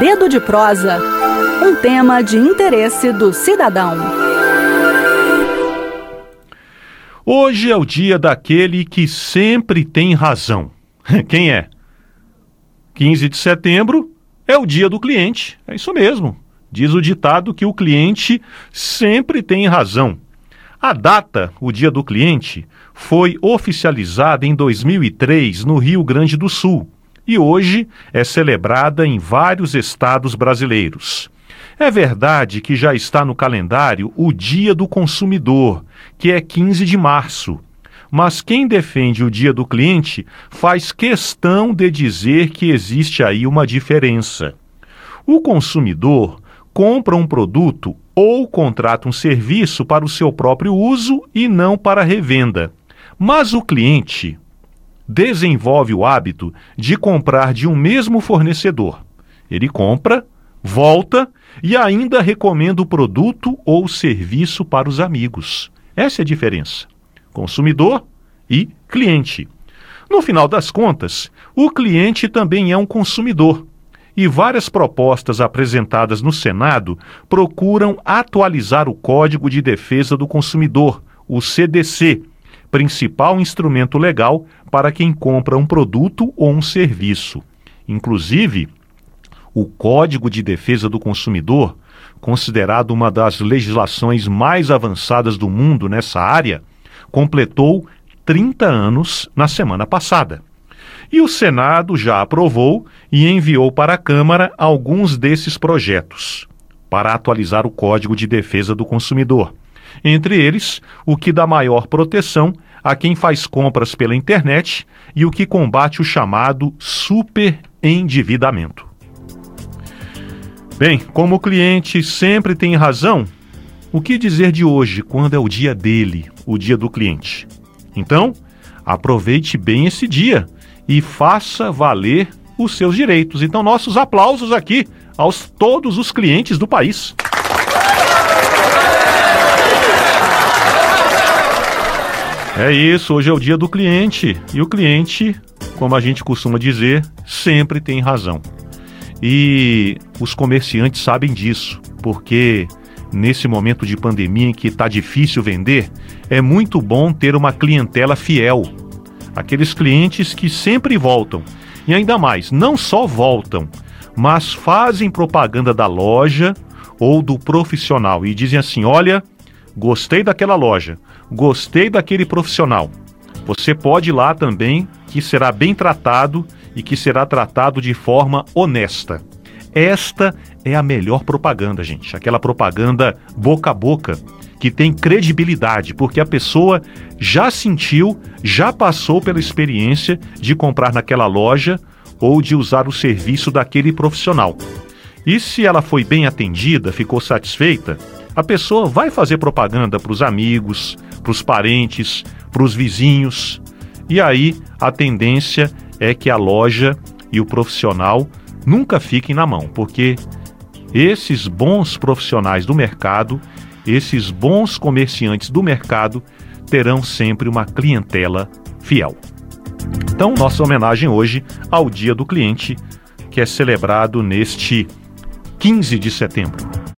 Dedo de Prosa, um tema de interesse do cidadão. Hoje é o dia daquele que sempre tem razão. Quem é? 15 de setembro é o dia do cliente. É isso mesmo. Diz o ditado que o cliente sempre tem razão. A data, o Dia do Cliente, foi oficializada em 2003 no Rio Grande do Sul e hoje é celebrada em vários estados brasileiros. É verdade que já está no calendário o Dia do Consumidor, que é 15 de março. Mas quem defende o Dia do Cliente faz questão de dizer que existe aí uma diferença. O consumidor compra um produto ou contrata um serviço para o seu próprio uso e não para revenda. Mas o cliente desenvolve o hábito de comprar de um mesmo fornecedor. Ele compra, volta e ainda recomenda o produto ou serviço para os amigos. Essa é a diferença. Consumidor e cliente. No final das contas, o cliente também é um consumidor. E várias propostas apresentadas no Senado procuram atualizar o Código de Defesa do Consumidor, o CDC, principal instrumento legal para quem compra um produto ou um serviço. Inclusive, o Código de Defesa do Consumidor, considerado uma das legislações mais avançadas do mundo nessa área, completou 30 anos na semana passada. E o Senado já aprovou e enviou para a Câmara alguns desses projetos para atualizar o Código de Defesa do Consumidor. Entre eles, o que dá maior proteção a quem faz compras pela internet e o que combate o chamado superendividamento. Bem, como o cliente sempre tem razão, o que dizer de hoje, quando é o dia dele, o dia do cliente? Então, aproveite bem esse dia e faça valer os seus direitos. Então, nossos aplausos aqui aos todos os clientes do país. É isso, hoje é o dia do cliente. E o cliente, como a gente costuma dizer, sempre tem razão. E os comerciantes sabem disso, porque nesse momento de pandemia em que está difícil vender, é muito bom ter uma clientela fiel. Aqueles clientes que sempre voltam. E ainda mais, não só voltam, mas fazem propaganda da loja ou do profissional e dizem assim: olha, gostei daquela loja, gostei daquele profissional. Você pode ir lá também, que será bem tratado e que será tratado de forma honesta. Esta é a melhor propaganda, gente. Aquela propaganda boca a boca, que tem credibilidade, porque a pessoa já sentiu, já passou pela experiência de comprar naquela loja ou de usar o serviço daquele profissional. E se ela foi bem atendida, ficou satisfeita, a pessoa vai fazer propaganda para os amigos, para os parentes, para os vizinhos. E aí a tendência é que a loja e o profissional nunca fiquem na mão, porque esses bons profissionais do mercado, esses bons comerciantes do mercado terão sempre uma clientela fiel. Então, nossa homenagem hoje ao Dia do Cliente, que é celebrado neste 15 de setembro.